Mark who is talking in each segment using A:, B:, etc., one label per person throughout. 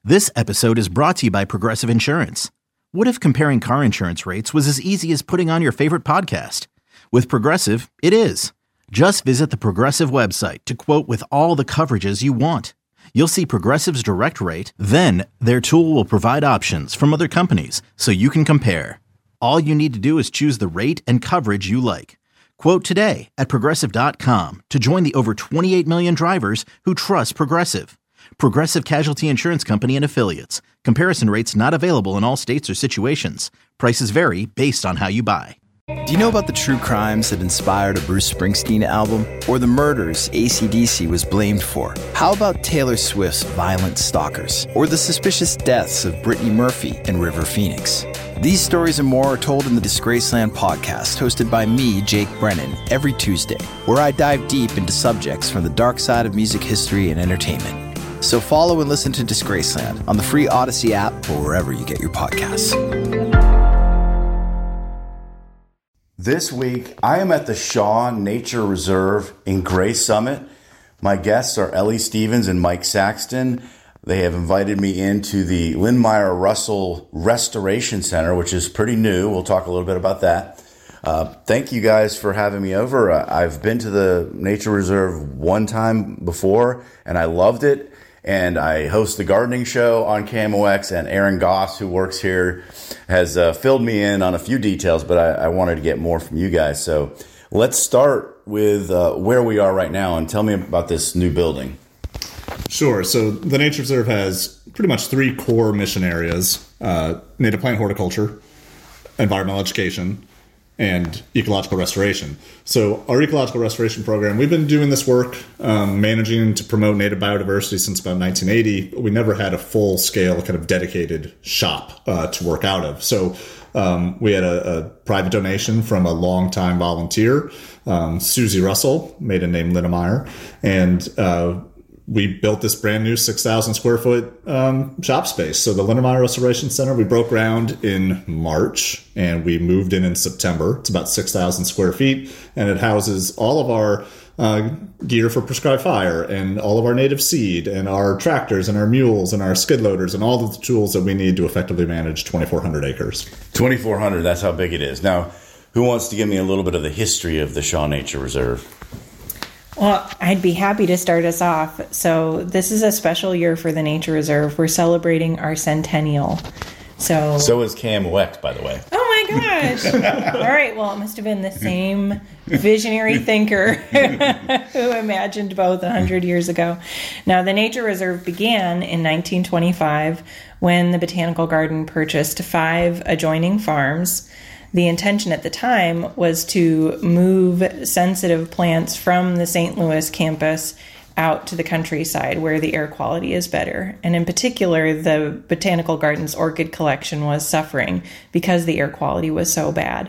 A: This episode is brought to you by Progressive Insurance. What if comparing car insurance rates was as easy as putting on your favorite podcast? With Progressive, it is. Just visit the Progressive website to quote with all the coverages you want. You'll see Progressive's direct rate, then their tool will provide options from other companies so you can compare. All you need to do is choose the rate and coverage you like. Quote today at Progressive.com to join the over 28 million drivers who trust Progressive. Progressive Casualty Insurance Company and Affiliates. Comparison rates not available in all states or situations. Prices vary based on how you buy.
B: Do you know about the true crimes that inspired a Bruce Springsteen album? Or the murders AC/DC was blamed for? How about Taylor Swift's Violent Stalkers? Or the suspicious deaths of Brittany Murphy and River Phoenix? These stories and more are told in the Disgraceland podcast, hosted by me, Jake Brennan, every Tuesday, where I dive deep into subjects from the dark side of music history and entertainment. So follow and listen to Disgraceland on the free Odyssey app or wherever you get your podcasts.
C: This week, I am at the Shaw Nature Reserve in Gray Summit. My guests are Ellie Stevens and Mike Saxton. They have invited me into the Linn-Meyer Russell Restoration Center, which is pretty new. We'll talk a little bit about that. Thank you guys for having me over. I've been to the Nature Reserve one time before, and I loved it. And I host the gardening show on KMOX, and Aaron Goss, who works here, has filled me in on a few details, but I wanted to get more from you guys. So let's start with where we are right now, and tell me about this new building.
D: Sure. So the Nature Reserve has pretty much three core mission areas: native plant horticulture, environmental education, and ecological restoration. So our ecological restoration program, we've been doing this work, managing to promote native biodiversity since about 1980. But we never had a full-scale kind of dedicated shop to work out of. So we had a private donation from a longtime volunteer, Susie Russell, maiden name Linn-Meyer, and we built this brand new 6,000 square foot shop space. So the Linn-Meyer Restoration Center, we broke ground in March and we moved in September. It's about 6,000 square feet, and it houses all of our gear for prescribed fire and all of our native seed and our tractors and our mules and our skid loaders and all of the tools that we need to effectively manage 2,400 acres.
C: 2,400, that's how big it is. Now, who wants to give me a little bit of the history of the Shaw Nature Reserve?
E: Well, I'd be happy to start us off. So this is a special year for the Nature Reserve. We're celebrating our centennial. So
C: is KMOX, by the way.
E: Oh my gosh. All right. Well, it must have been the same visionary thinker who imagined both 100 years ago. Now, the Nature Reserve began in 1925 when the Botanical Garden purchased 5 adjoining farms. The intention at the time was to move sensitive plants from the St. Louis campus out to the countryside where the air quality is better. And in particular, the Botanical Garden's orchid collection was suffering because the air quality was so bad.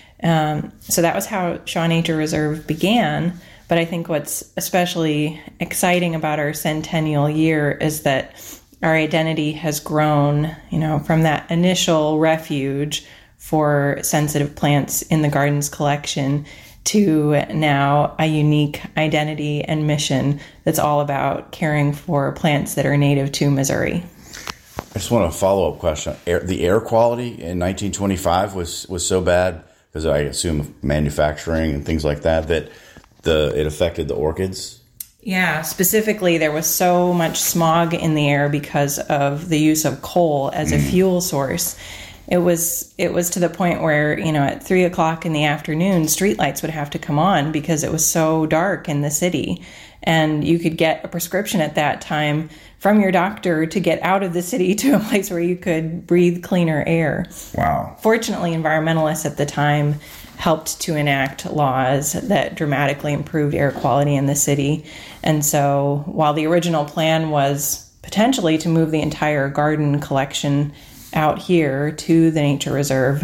E: So that was how Shaw Nature Reserve began. But I think what's especially exciting about our centennial year is that our identity has grown, from that initial refuge for sensitive plants in the garden's collection to now a unique identity and mission that's all about caring for plants that are native to Missouri.
C: I just want a follow-up question. The air quality in 1925 was so bad, because I assume manufacturing and things like that it affected the orchids?
E: Yeah, specifically there was so much smog in the air because of the use of coal as a fuel source. It was to the point where, at 3 o'clock in the afternoon, streetlights would have to come on because it was so dark in the city. And you could get a prescription at that time from your doctor to get out of the city to a place where you could breathe cleaner air.
C: Wow.
E: Fortunately, environmentalists at the time helped to enact laws that dramatically improved air quality in the city. And so while the original plan was potentially to move the entire garden collection out here to the Nature Reserve,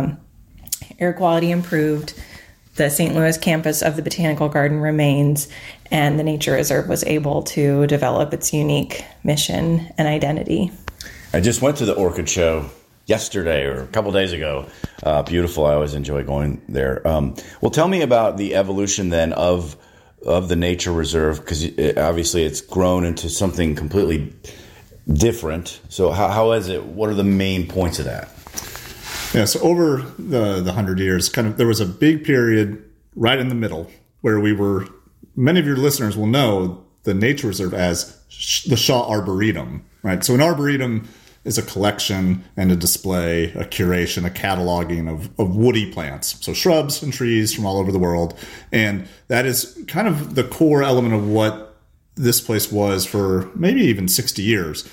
E: air quality improved, the St. Louis campus of the Botanical Garden remains, and the Nature Reserve was able to develop its unique mission and identity.
C: I just went to the orchid show yesterday or a couple days ago. Beautiful. I always enjoy going there. Well, tell me about the evolution then of the Nature Reserve, because obviously it's grown into something completely different. So how is it? What are the main points of that?
D: Yeah, so over the 100 years, there was a big period right in the middle where many of your listeners will know the nature reserve as the Shaw Arboretum, right? So an arboretum is a collection and a display, a curation, a cataloging of woody plants. So shrubs and trees from all over the world. And that is kind of the core element of what this place was for maybe even 60 years.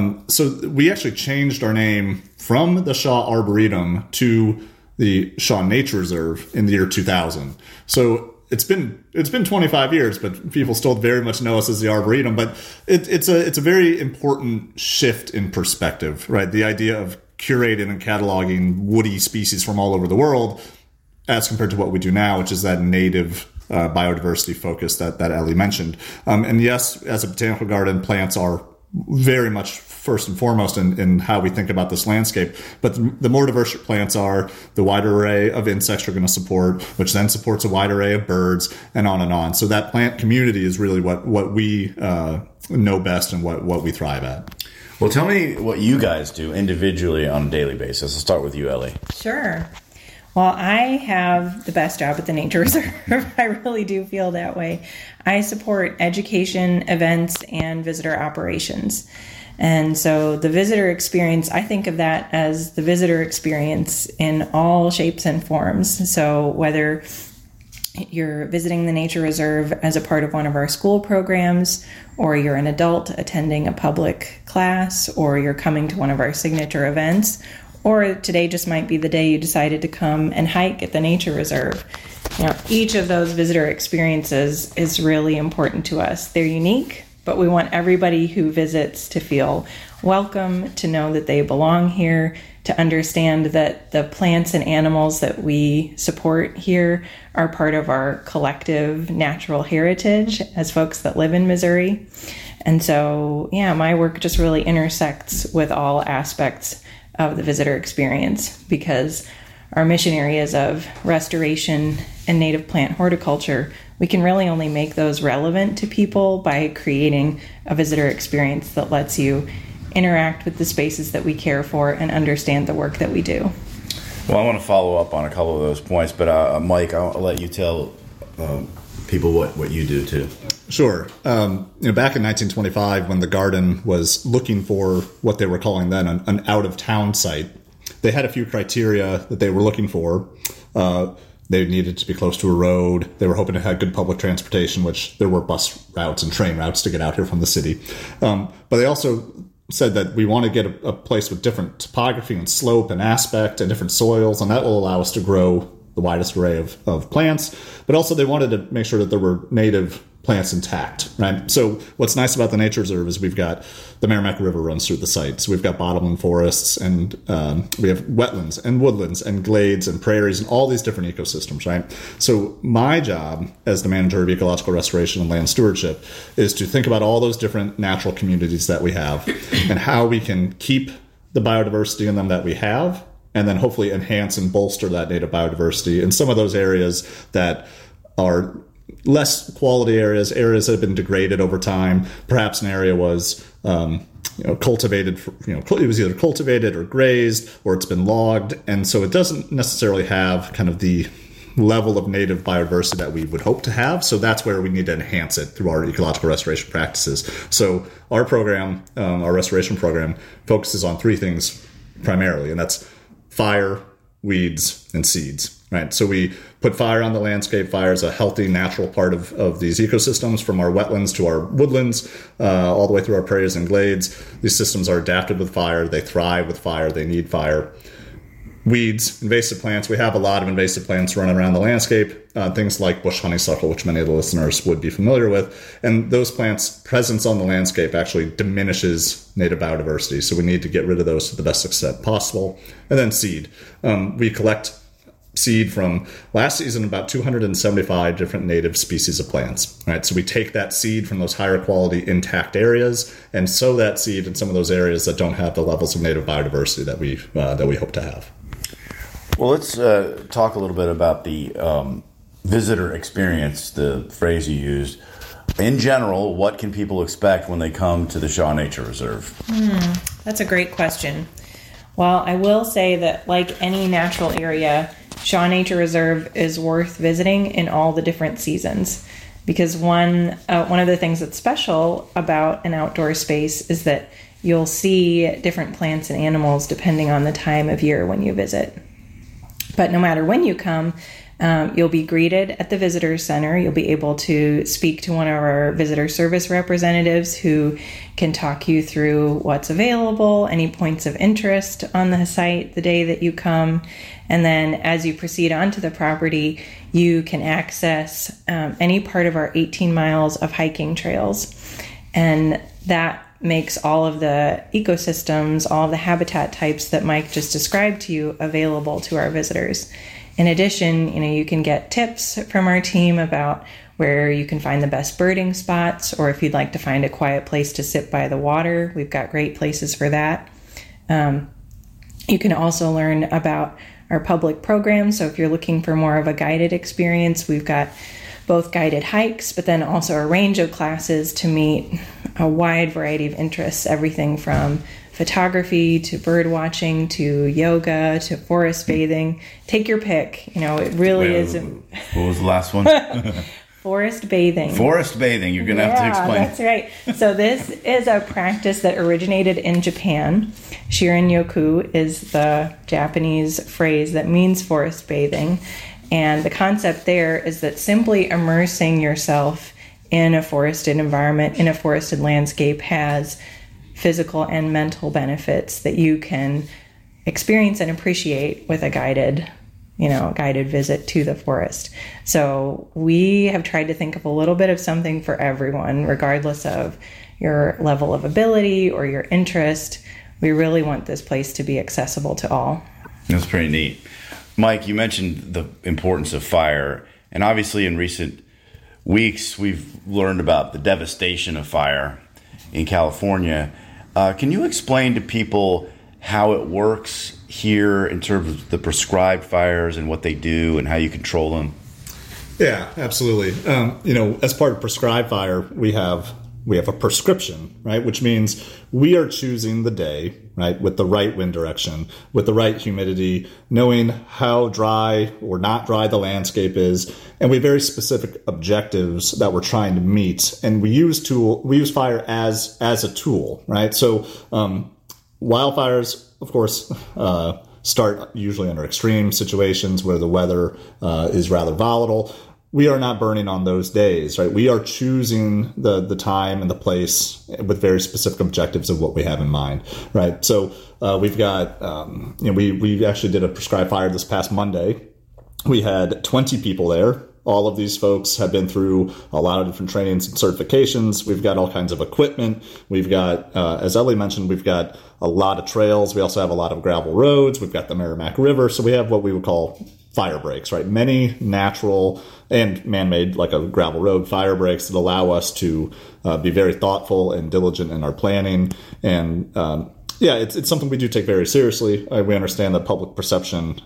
D: So we actually changed our name from the Shaw Arboretum to the Shaw Nature Reserve in the year 2000. So it's been 25 years, but people still very much know us as the Arboretum. But it's a very important shift in perspective, right? The idea of curating and cataloging woody species from all over the world, as compared to what we do now, which is that native biodiversity focus that Ellie mentioned. And yes, as a botanical garden, plants are very much first and foremost in how we think about this landscape. But the more diverse your plants are, the wider array of insects you're going to support, which then supports a wide array of birds, and on and on. So that plant community is really what we know best and what we thrive at.
C: Well, tell me what you guys do individually on a daily basis. I'll start with you, Ellie.
E: Sure. Well, I have the best job at the Nature Reserve. I really do feel that way. I support education, events, and visitor operations. And so the visitor experience, I think of that as the visitor experience in all shapes and forms. So whether you're visiting the Nature Reserve as a part of one of our school programs, or you're an adult attending a public class, or you're coming to one of our signature events, or today just might be the day you decided to come and hike at the Nature Reserve. Each of those visitor experiences is really important to us. They're unique, but we want everybody who visits to feel welcome, to know that they belong here, to understand that the plants and animals that we support here are part of our collective natural heritage as folks that live in Missouri. And so, my work just really intersects with all aspects of the visitor experience, because our mission areas of restoration and native plant horticulture, we can really only make those relevant to people by creating a visitor experience that lets you interact with the spaces that we care for and understand the work that we do.
C: Well, I want to follow up on a couple of those points, but Mike, I'll let you tell people what you do too.
D: Sure. Back in 1925, when the garden was looking for what they were calling then an out-of-town site, they had a few criteria that they were looking for. They needed to be close to a road. They were hoping to have good public transportation, which there were bus routes and train routes to get out here from the city. But they also said that we want to get a place with different topography and slope and aspect and different soils, and that will allow us to grow the widest array of plants. But also they wanted to make sure that there were native plants intact, right? So what's nice about the Nature Reserve is we've got the Merrimack River runs through the site. So we've got bottomland forests, and we have wetlands and woodlands and glades and prairies and all these different ecosystems, right? So my job as the manager of ecological restoration and land stewardship is to think about all those different natural communities that we have and how we can keep the biodiversity in them that we have, and then hopefully enhance and bolster that native biodiversity in some of those areas that are less quality areas that have been degraded over time. Perhaps an area was cultivated, it was either cultivated or grazed, or it's been logged, and so it doesn't necessarily have kind of the level of native biodiversity that we would hope to have. So that's where we need to enhance it through our ecological restoration practices. So our program, our restoration program, focuses on three things primarily, and that's fire, weeds, and seeds. Right, so we put fire on the landscape. Fire is a healthy, natural part of these ecosystems, from our wetlands to our woodlands, all the way through our prairies and glades. These systems are adapted with fire. They thrive with fire. They need fire. Weeds, invasive plants. We have a lot of invasive plants running around the landscape, things like bush honeysuckle, which many of the listeners would be familiar with. And those plants' presence on the landscape actually diminishes native biodiversity. So we need to get rid of those to the best extent possible. And then seed. We collect seed from last season about 275 different native species of plants. Right, so we take that seed from those higher quality intact areas and sow that seed in some of those areas that don't have the levels of native biodiversity that we hope to have.
C: Well, let's talk a little bit about the visitor experience, the phrase you used. in general, what can people expect when they come to the Shaw Nature Reserve?
E: That's a great question. Well, I will say that like any natural area, Shaw Nature Reserve is worth visiting in all the different seasons. Because one of the things that's special about an outdoor space is that you'll see different plants and animals depending on the time of year when you visit. But no matter when you come, you'll be greeted at the visitor center. You'll be able to speak to one of our visitor service representatives who can talk you through what's available, any points of interest on the site the day that you come. And then as you proceed onto the property, you can access any part of our 18 miles of hiking trails. And that makes all of the ecosystems, all of the habitat types that Mike just described to you available to our visitors. In addition, you can get tips from our team about where you can find the best birding spots, or if you'd like to find a quiet place to sit by the water, we've got great places for that. You can also learn about our public programs. So if you're looking for more of a guided experience, we've got both guided hikes, but then also a range of classes to meet a wide variety of interests, everything from photography to bird watching to yoga to forest bathing. Take your pick. It really is.
C: What was the last one?
E: Forest bathing.
C: Forest bathing. You're going to have to explain.
E: That's right. So this is a practice that originated in Japan. Shirin-yoku is the Japanese phrase that means forest bathing. And the concept there is that simply immersing yourself in a forested environment, in a forested landscape, has physical and mental benefits that you can experience and appreciate with a guided visit to the forest. So we have tried to think of a little bit of something for everyone, regardless of your level of ability or your interest. We really want this place to be accessible to all.
C: That's pretty neat. Mike, you mentioned the importance of fire, and obviously in recent weeks we've learned about the devastation of fire in California. Can you explain to people how it works here in terms of the prescribed fires and what they do and how you control them?
D: Yeah, absolutely. As part of prescribed fire, we have a prescription, right? Which means we are choosing the day, right, with the right wind direction, with the right humidity, knowing how dry or not dry the landscape is, and we have very specific objectives that we're trying to meet. And we use fire as a tool, right? So wildfires, of course, start usually under extreme situations where the weather is rather volatile. We are not burning on those days, right? We are choosing the time and the place with very specific objectives of what we have in mind, right? So we've got, we actually did a prescribed fire this past Monday. We had 20 people there. All of these folks have been through a lot of different trainings and certifications. We've got all kinds of equipment. We've got, as Ellie mentioned, we've got a lot of trails. We also have a lot of gravel roads. We've got the Merrimack River. So we have what we would call fire breaks, right? Many natural and man-made, like a gravel road, fire breaks that allow us to be very thoughtful and diligent in our planning. And it's something we do take very seriously. We understand that public perception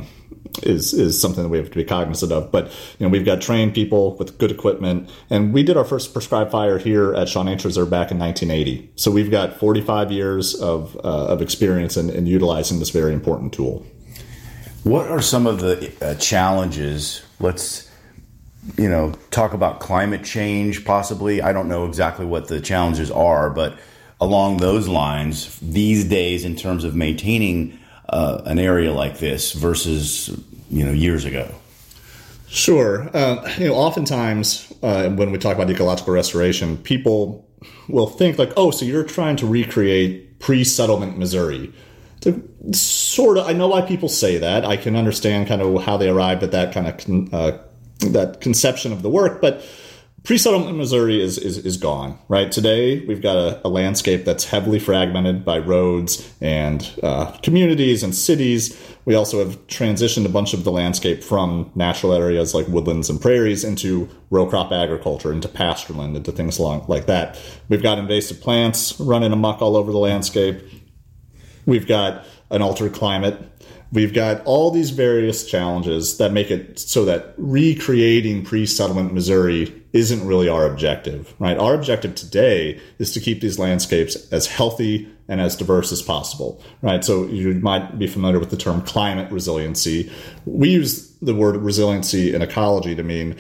D: is something that we have to be cognizant of. But we've got trained people with good equipment, and we did our first prescribed fire here at Shaw Nature Reserve back in 1980. So we've got 45 years of experience in utilizing this very important tool.
C: What are some of the challenges? Let's, talk about climate change, possibly. I don't know exactly what the challenges are, but along those lines, these days, in terms of maintaining an area like this versus, years ago.
D: Sure. Oftentimes when we talk about ecological restoration, people will think like, oh, so you're trying to recreate pre-settlement Missouri. Sort of, I know why people say that. I can understand kind of how they arrived at that kind of that conception of the work, but pre-settlement Missouri is gone, right? Today, we've got a landscape that's heavily fragmented by roads and communities and cities. We also have transitioned a bunch of the landscape from natural areas like woodlands and prairies into row crop agriculture, into pastureland, into things like that. We've got invasive plants running amok all over the landscape. We've got an altered climate. We've got all these various challenges that make it so that recreating pre-settlement Missouri isn't really our objective, right? Our objective today is to keep these landscapes as healthy and as diverse as possible, right? So you might be familiar with the term climate resiliency. We use the word resiliency in ecology to mean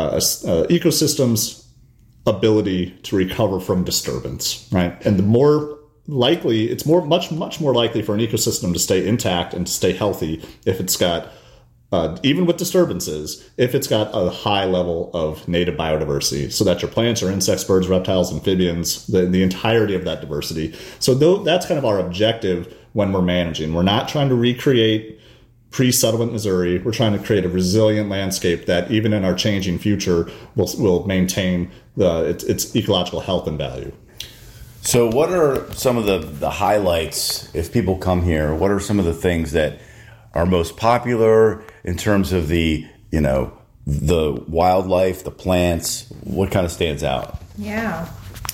D: ecosystems' ability to recover from disturbance, right? And the more likely, it's much more likely for an ecosystem to stay intact and to stay healthy if it's got, even with disturbances, if it's got a high level of native biodiversity, so that your plants or insects, birds, reptiles, amphibians, the entirety of that diversity. So that's kind of our objective when we're managing. We're not trying to recreate pre-settlement Missouri. We're trying to create a resilient landscape that even in our changing future will maintain its ecological health and value.
C: So what are some of the highlights if people come here? What are some of the things that are most popular in terms of the wildlife, the plants? What kind of stands out?
E: Yeah.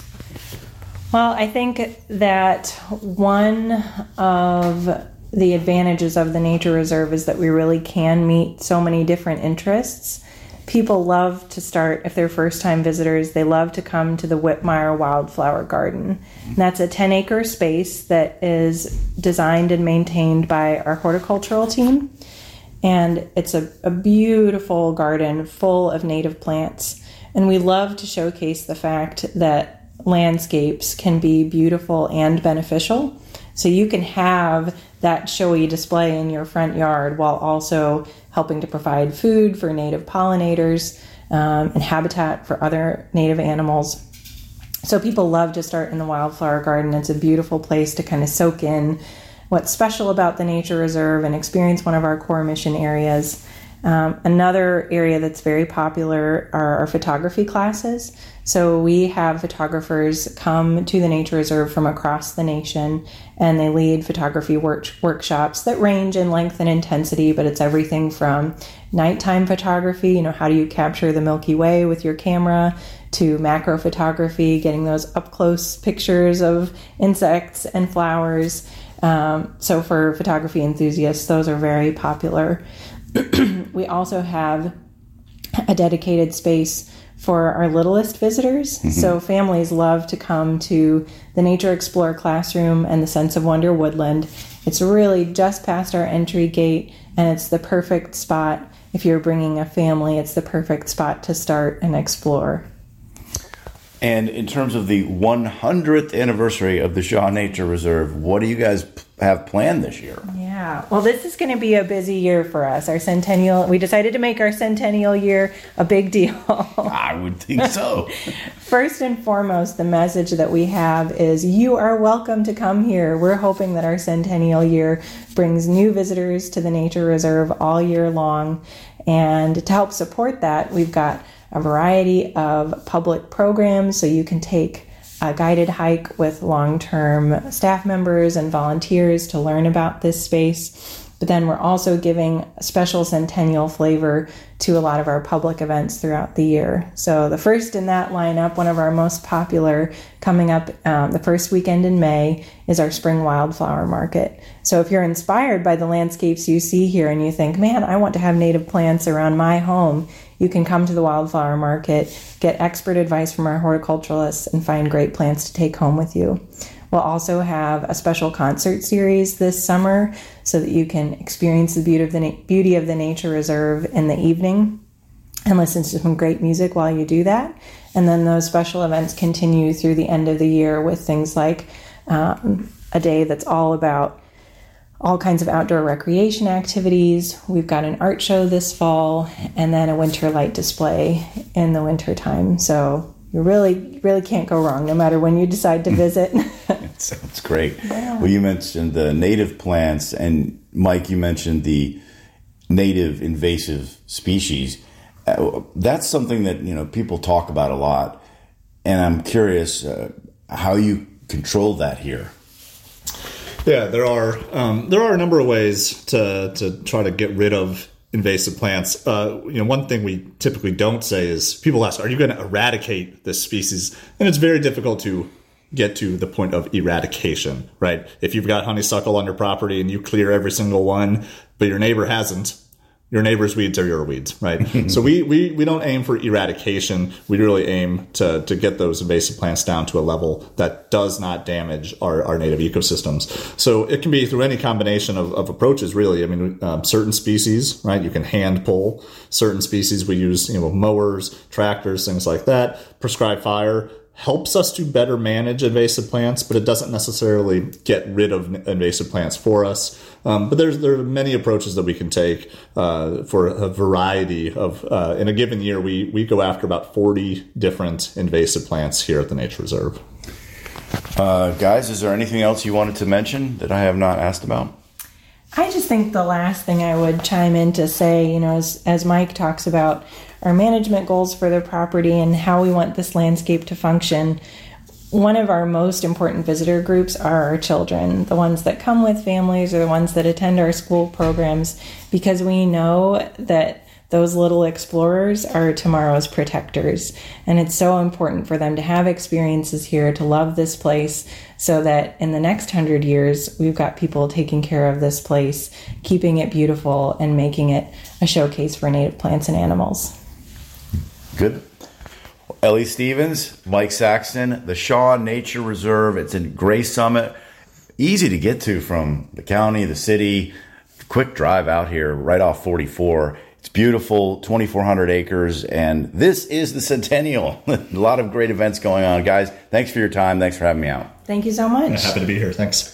E: Well, I think that one of the advantages of the nature reserve is that we really can meet so many different interests. People love to start, if they're first-time visitors, they love to come to the Whitmire Wildflower Garden. And that's a 10-acre space that is designed and maintained by our horticultural team. And it's a beautiful garden full of native plants. And we love to showcase the fact that landscapes can be beautiful and beneficial. So you can have that showy display in your front yard while also helping to provide food for native pollinators and habitat for other native animals. So people love to start in the wildflower garden. It's a beautiful place to kind of soak in what's special about the nature reserve and experience one of our core mission areas. Another area that's very popular are our photography classes. So we have photographers come to the nature reserve from across the nation, and they lead photography workshops that range in length and intensity, but it's everything from nighttime photography, how do you capture the Milky Way with your camera, to macro photography, getting those up-close pictures of insects and flowers. So for photography enthusiasts, those are very popular. We also have a dedicated space for our littlest visitors. Mm-hmm. So families love to come to the Nature Explorer classroom and the Sense of Wonder Woodland. It's really just past our entry gate, and it's the perfect spot. If you're bringing a family, it's the perfect spot to start and explore.
C: And in terms of the 100th anniversary of the Shaw Nature Reserve, what do you guys have planned this year?
E: Yeah, well, this is going to be a busy year for us. Our centennial, we decided to make our centennial year a big deal.
C: I would think so.
E: First and foremost, the message that we have is you are welcome to come here. We're hoping that our centennial year brings new visitors to the Nature Reserve all year long. And to help support that, we've got a variety of public programs, so you can take a guided hike with long-term staff members and volunteers to learn about this space. But then we're also giving a special centennial flavor to a lot of our public events throughout the year. So the first in that lineup, one of our most popular, coming up the first weekend in May, is our Spring Wildflower Market. So if you're inspired by the landscapes you see here and you think, man, I want to have native plants around my home, you can come to the Wildflower Market, get expert advice from our horticulturalists, and find great plants to take home with you. We'll also have a special concert series this summer so that you can experience the beauty of the Nature Reserve in the evening and listen to some great music while you do that. And then those special events continue through the end of the year with things like a day that's all about all kinds of outdoor recreation activities. We've got an art show this fall, and then a winter light display in the winter time. So you really, really can't go wrong no matter when you decide to visit.
C: It sounds great. Yeah. Well, you mentioned the native plants, and Mike, you mentioned the native invasive species. That's something that people talk about a lot, and I'm curious how you control that here.
D: Yeah, there are a number of ways to try to get rid of invasive plants. One thing we typically don't say is people ask, "Are you going to eradicate this species?" And it's very difficult to get to the point of eradication, right? If you've got honeysuckle on your property and you clear every single one, but your neighbor hasn't, your neighbor's weeds are your weeds, right? So we don't aim for eradication. We really aim to get those invasive plants down to a level that does not damage our native ecosystems. So it can be through any combination of approaches, really. I mean, certain species, right? You can hand pull. Certain species we use, mowers, tractors, things like that. Prescribed fire helps us to better manage invasive plants, but it doesn't necessarily get rid of invasive plants for us. But there are many approaches that we can take for a variety of, in a given year, we go after about 40 different invasive plants here at the Nature Reserve.
C: Guys, is there anything else you wanted to mention that I have not asked about?
E: I just think the last thing I would chime in to say, as Mike talks about our management goals for the property and how we want this landscape to function, one of our most important visitor groups are our children, the ones that come with families or the ones that attend our school programs, because we know that those little explorers are tomorrow's protectors. And it's so important for them to have experiences here, to love this place, so that in the next 100 years, we've got people taking care of this place, keeping it beautiful, and making it a showcase for native plants and animals.
C: Good. Ellie Stevens, Mike Saxton, the Shaw Nature Reserve. It's in Gray Summit. Easy to get to from the county, the city. Quick drive out here right off 44. It's beautiful, 2,400 acres, and this is the Centennial. A lot of great events going on. Guys, thanks for your time. Thanks for having me out.
E: Thank you so much.
D: Happy to be here. Thanks.